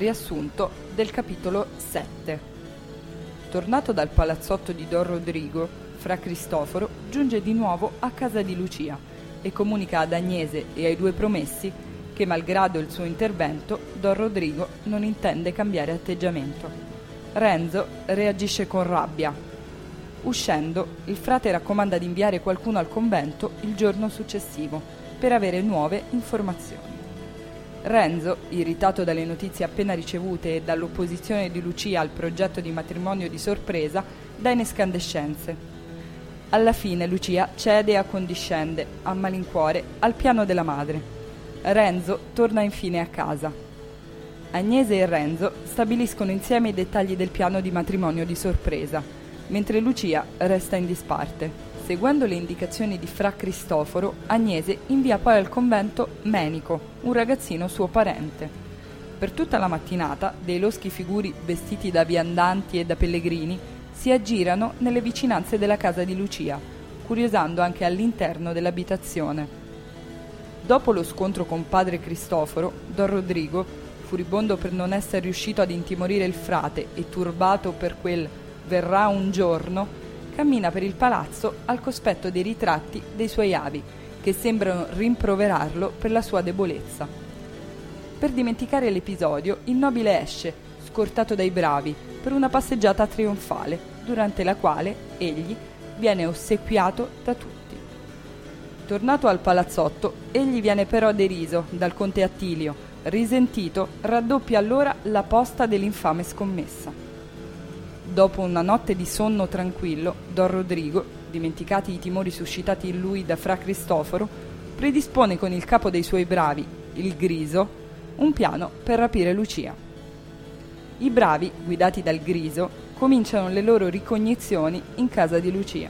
Riassunto del capitolo 7. Tornato dal palazzotto di Don Rodrigo, Fra Cristoforo giunge di nuovo a casa di Lucia e comunica ad Agnese e ai due promessi che, malgrado il suo intervento, Don Rodrigo non intende cambiare atteggiamento. Renzo reagisce con rabbia. Uscendo, il frate raccomanda di inviare qualcuno al convento il giorno successivo per avere nuove informazioni. Renzo, irritato dalle notizie appena ricevute e dall'opposizione di Lucia al progetto di matrimonio di sorpresa, dà in escandescenze. Alla fine Lucia cede e accondiscende, a malincuore, al piano della madre. Renzo torna infine a casa. Agnese e Renzo stabiliscono insieme i dettagli del piano di matrimonio di sorpresa, mentre Lucia resta in disparte. Seguendo le indicazioni di Fra Cristoforo, Agnese invia poi al convento Menico, un ragazzino suo parente. Per tutta la mattinata, dei loschi figuri vestiti da viandanti e da pellegrini si aggirano nelle vicinanze della casa di Lucia, curiosando anche all'interno dell'abitazione. Dopo lo scontro con padre Cristoforo, Don Rodrigo, furibondo per non essere riuscito ad intimorire il frate e turbato per quel «verrà un giorno», cammina per il palazzo al cospetto dei ritratti dei suoi avi, che sembrano rimproverarlo per la sua debolezza. Per dimenticare l'episodio, il nobile esce, scortato dai bravi, per una passeggiata trionfale, durante la quale egli viene ossequiato da tutti. Tornato al palazzotto, egli viene però deriso dal conte Attilio. Risentito, raddoppia allora la posta dell'infame scommessa. Dopo una notte di sonno tranquillo, Don Rodrigo, dimenticati i timori suscitati in lui da Fra Cristoforo, predispone con il capo dei suoi bravi, il Griso, un piano per rapire Lucia. I bravi, guidati dal Griso, cominciano le loro ricognizioni in casa di Lucia.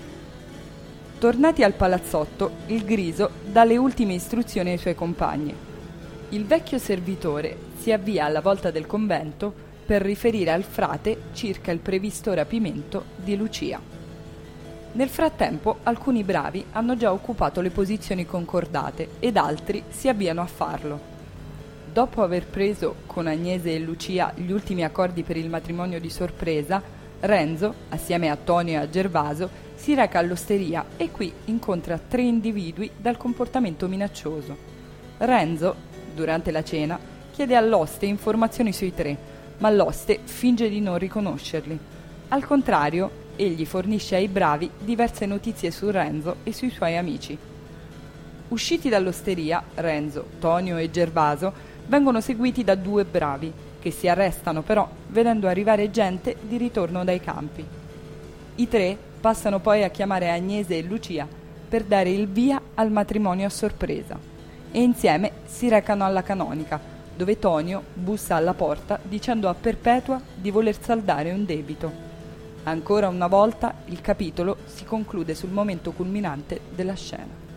Tornati al palazzotto, il Griso dà le ultime istruzioni ai suoi compagni. Il vecchio servitore si avvia alla volta del convento per riferire al frate circa il previsto rapimento di Lucia. Nel frattempo alcuni bravi hanno già occupato le posizioni concordate ed altri si avviano a farlo. Dopo aver preso con Agnese e Lucia gli ultimi accordi per il matrimonio di sorpresa, Renzo, assieme a Tonio e a Gervaso, si reca all'osteria e qui incontra 3 individui dal comportamento minaccioso. Renzo, durante la cena, chiede all'oste informazioni sui 3, ma l'oste finge di non riconoscerli. Al contrario, egli fornisce ai bravi diverse notizie su Renzo e sui suoi amici. Usciti dall'osteria, Renzo, Tonio e Gervaso vengono seguiti da 2 bravi, che si arrestano però vedendo arrivare gente di ritorno dai campi. I 3 passano poi a chiamare Agnese e Lucia per dare il via al matrimonio a sorpresa e insieme si recano alla canonica, dove Tonio bussa alla porta dicendo a Perpetua di voler saldare un debito. Ancora una volta il capitolo si conclude sul momento culminante della scena.